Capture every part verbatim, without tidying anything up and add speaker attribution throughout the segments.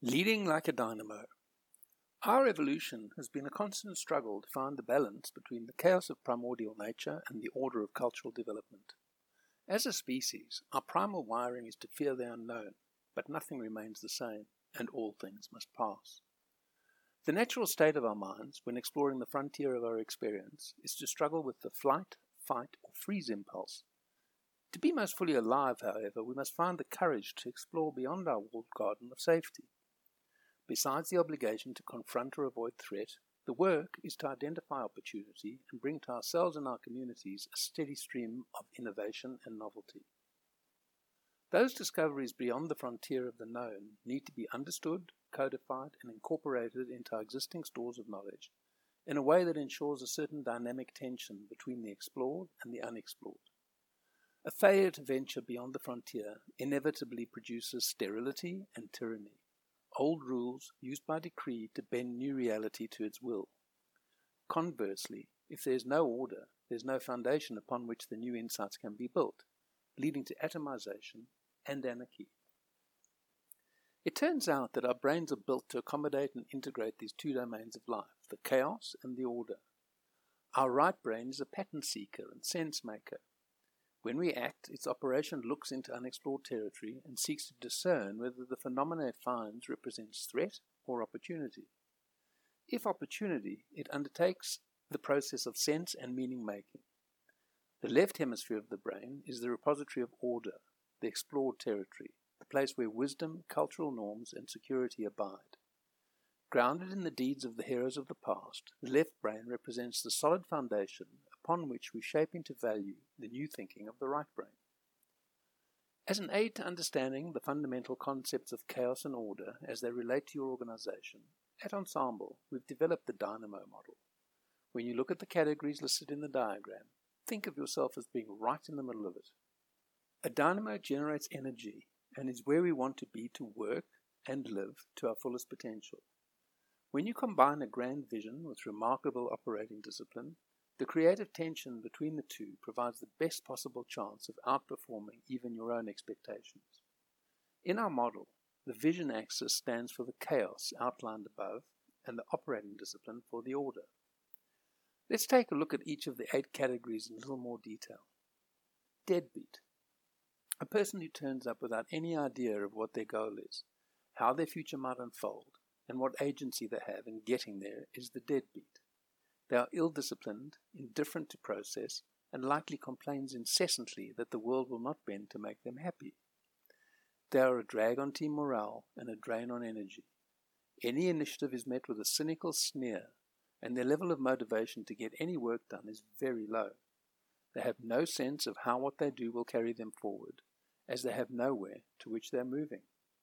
Speaker 1: Leading like a dynamo. Our evolution has been a constant struggle to find the balance between the chaos of primordial nature and the order of cultural development. As a species, our primal wiring is to fear the unknown, but nothing remains the same, and all things must pass. The natural state of our minds, when exploring the frontier of our experience, is to struggle with the flight, fight, or freeze impulse. To be most fully alive, however, we must find the courage to explore beyond our walled garden of safety. Besides the obligation to confront or avoid threat, the work is to identify opportunity and bring to ourselves and our communities a steady stream of innovation and novelty. Those discoveries beyond the frontier of the known need to be understood, codified, and incorporated into our existing stores of knowledge in a way that ensures a certain dynamic tension between the explored and the unexplored. A failure to venture beyond the frontier inevitably produces sterility and tyranny. Old rules used by decree to bend new reality to its will. Conversely, if there is no order, there is no foundation upon which the new insights can be built, leading to atomization and anarchy. It turns out that our brains are built to accommodate and integrate these two domains of life, the chaos and the order. Our right brain is a pattern seeker and sense maker. When we act, its operation looks into unexplored territory and seeks to discern whether the phenomena it finds represents threat or opportunity. If opportunity, it undertakes the process of sense and meaning making. The left hemisphere of the brain is the repository of order, the explored territory, the place where wisdom, cultural norms, and security abide. Grounded in the deeds of the heroes of the past, the left brain represents the solid foundation upon which we shape into value the new thinking of the right brain. As an aid to understanding the fundamental concepts of chaos and order as they relate to your organization, at Ensemble, we've developed the Dynamo model. When you look at the categories listed in the diagram, think of yourself as being right in the middle of it. A dynamo generates energy and is where we want to be to work and live to our fullest potential. When you combine a grand vision with remarkable operating discipline, the creative tension between the two provides the best possible chance of outperforming even your own expectations. In our model, the vision axis stands for the chaos outlined above and the operating discipline for the order. Let's take a look at each of the eight categories in a little more detail. Deadbeat. A person who turns up without any idea of what their goal is, how their future might unfold, and what agency they have in getting there is the deadbeat. They are ill-disciplined, indifferent to process, and likely complains incessantly that the world will not bend to make them happy. They are a drag on team morale and a drain on energy. Any initiative is met with a cynical sneer, and their level of motivation to get any work done is very low. They have no sense of how what they do will carry them forward, as they have nowhere to which they are moving.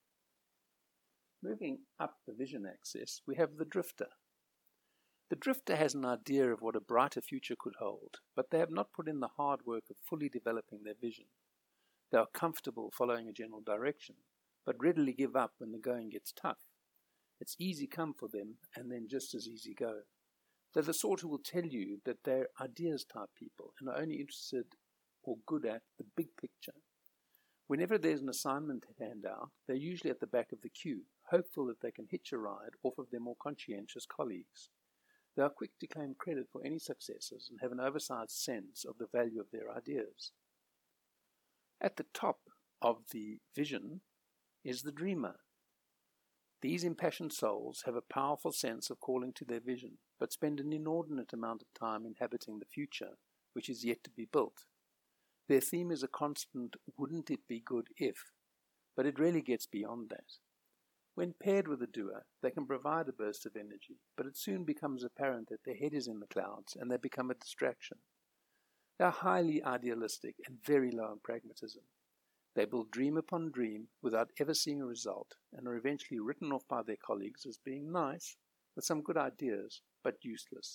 Speaker 1: Moving up the vision axis, we have the drifter. The drifter has an idea of what a brighter future could hold, but they have not put in the hard work of fully developing their vision. They are comfortable following a general direction, but readily give up when the going gets tough. It's easy come for them, and then just as easy go. They're the sort who will tell you that they're ideas-type people and are only interested or good at the big picture. Whenever there's an assignment to hand out, they're usually at the back of the queue, hopeful that they can hitch a ride off of their more conscientious colleagues. They are quick to claim credit for any successes and have an oversized sense of the value of their ideas. At the top of the vision is the dreamer. These impassioned souls have a powerful sense of calling to their vision, but spend an inordinate amount of time inhabiting the future, which is yet to be built. Their theme is a constant, wouldn't it be good if, but it really gets beyond that. When paired with a doer, they can provide a burst of energy, but it soon becomes apparent that their head is in the clouds and they become a distraction. They are highly idealistic and very low in pragmatism. They build dream upon dream without ever seeing a result and are eventually written off by their colleagues as being nice, with some good ideas, but useless.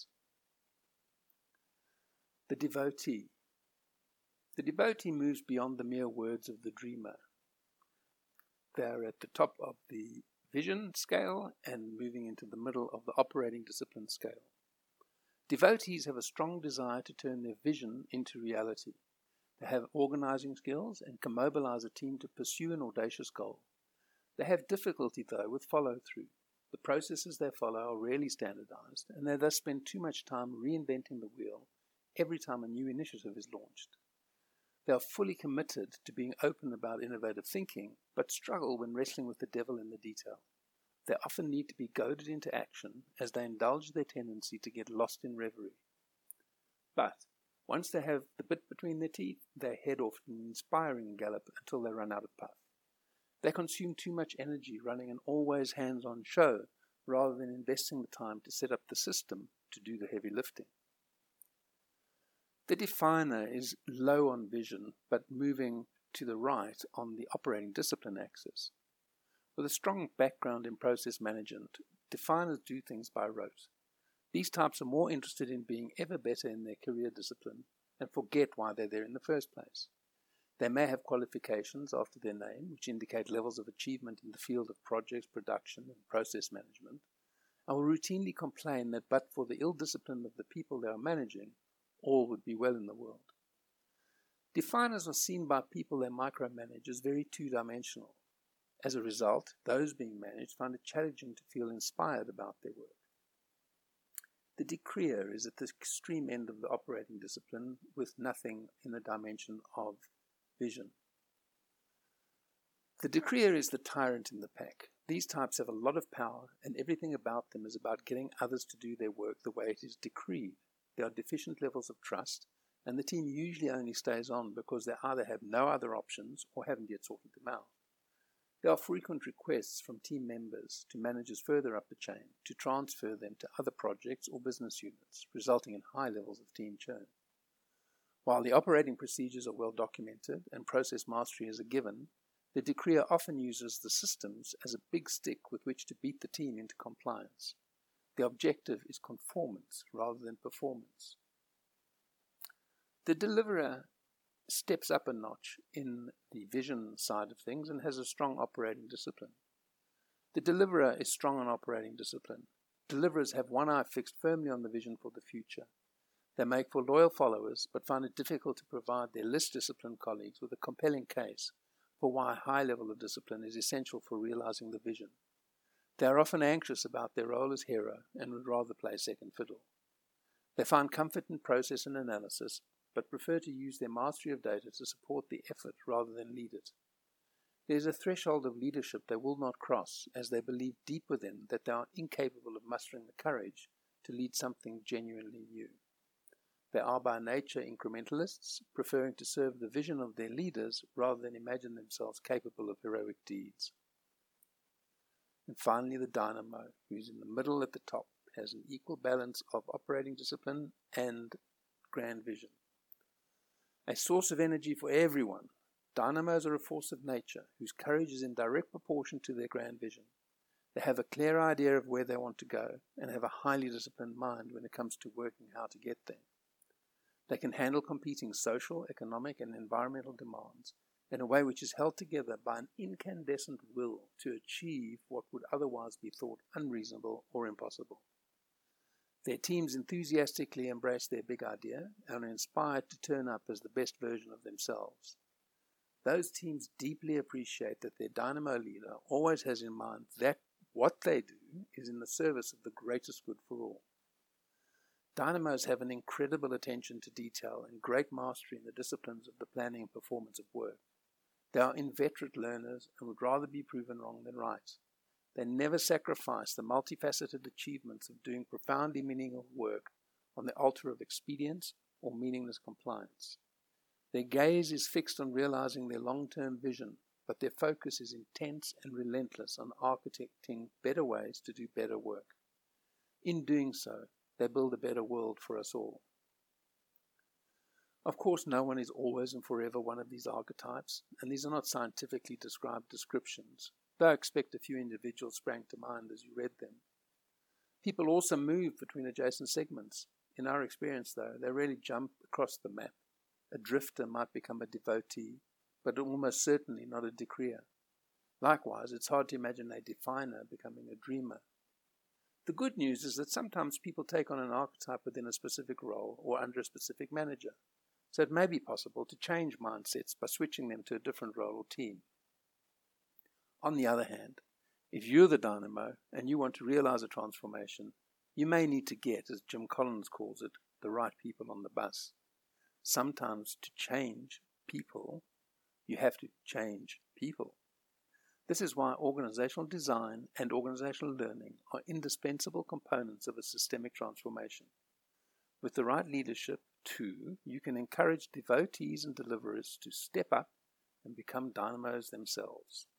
Speaker 1: The devotee. The devotee moves beyond the mere words of the dreamer. They're at the top of the vision scale and moving into the middle of the operating discipline scale. Devotees have a strong desire to turn their vision into reality. They have organizing skills and can mobilize a team to pursue an audacious goal. They have difficulty, though, with follow-through. The processes they follow are rarely standardized, and they thus spend too much time reinventing the wheel every time a new initiative is launched. They are fully committed to being open about innovative thinking, but struggle when wrestling with the devil in the detail. They often need to be goaded into action as they indulge their tendency to get lost in reverie. But once they have the bit between their teeth, they head off in an inspiring gallop until they run out of puff. They consume too much energy running an always hands-on show rather than investing the time to set up the system to do the heavy lifting. The definer is low on vision, but moving to the right on the operating discipline axis. With a strong background in process management, definers do things by rote. These types are more interested in being ever better in their career discipline and forget why they're there in the first place. They may have qualifications after their name, which indicate levels of achievement in the field of projects, production, and process management, and will routinely complain that but for the ill discipline of the people they are managing, all would be well in the world. Definers are seen by people they micromanage as very two-dimensional. As a result, those being managed find it challenging to feel inspired about their work. The decreer is at the extreme end of the operating discipline with nothing in the dimension of vision. The decreer is the tyrant in the pack. These types have a lot of power, and everything about them is about getting others to do their work the way it is decreed. There are deficient levels of trust, and the team usually only stays on because they either have no other options or haven't yet sorted them out. There are frequent requests from team members to managers further up the chain to transfer them to other projects or business units, resulting in high levels of team churn. While the operating procedures are well documented and process mastery is a given, the decreer often uses the systems as a big stick with which to beat the team into compliance. The objective is conformance rather than performance. The deliverer steps up a notch in the vision side of things and has a strong operating discipline. The deliverer is strong on operating discipline. Deliverers have one eye fixed firmly on the vision for the future. They make for loyal followers, but find it difficult to provide their less disciplined colleagues with a compelling case for why a high level of discipline is essential for realizing the vision. They are often anxious about their role as hero and would rather play second fiddle. They find comfort in process and analysis, but prefer to use their mastery of data to support the effort rather than lead it. There is a threshold of leadership they will not cross, as they believe deep within that they are incapable of mustering the courage to lead something genuinely new. They are by nature incrementalists, preferring to serve the vision of their leaders rather than imagine themselves capable of heroic deeds. And finally, the dynamo, who is in the middle at the top, has an equal balance of operating discipline and grand vision. A source of energy for everyone, dynamos are a force of nature whose courage is in direct proportion to their grand vision. They have a clear idea of where they want to go and have a highly disciplined mind when it comes to working how to get there. They can handle competing social, economic, and environmental demands in a way which is held together by an incandescent will to achieve what would otherwise be thought unreasonable or impossible. Their teams enthusiastically embrace their big idea and are inspired to turn up as the best version of themselves. Those teams deeply appreciate that their dynamo leader always has in mind that what they do is in the service of the greatest good for all. Dynamos have an incredible attention to detail and great mastery in the disciplines of the planning and performance of work. They are inveterate learners and would rather be proven wrong than right. They never sacrifice the multifaceted achievements of doing profoundly meaningful work on the altar of expedience or meaningless compliance. Their gaze is fixed on realizing their long-term vision, but their focus is intense and relentless on architecting better ways to do better work. In doing so, they build a better world for us all. Of course, no one is always and forever one of these archetypes, and these are not scientifically described descriptions, though I expect a few individuals sprang to mind as you read them. People also move between adjacent segments. In our experience, though, they rarely jump across the map. A drifter might become a devotee, but almost certainly not a decreer. Likewise, it's hard to imagine a definer becoming a dreamer. The good news is that sometimes people take on an archetype within a specific role or under a specific manager, so it may be possible to change mindsets by switching them to a different role or team. On the other hand, if you're the dynamo and you want to realize a transformation, you may need to get, as Jim Collins calls it, the right people on the bus. Sometimes to change people, you have to change people. This is why organizational design and organizational learning are indispensable components of a systemic transformation. With the right leadership, too, you can encourage devotees and deliverers to step up and become dynamos themselves.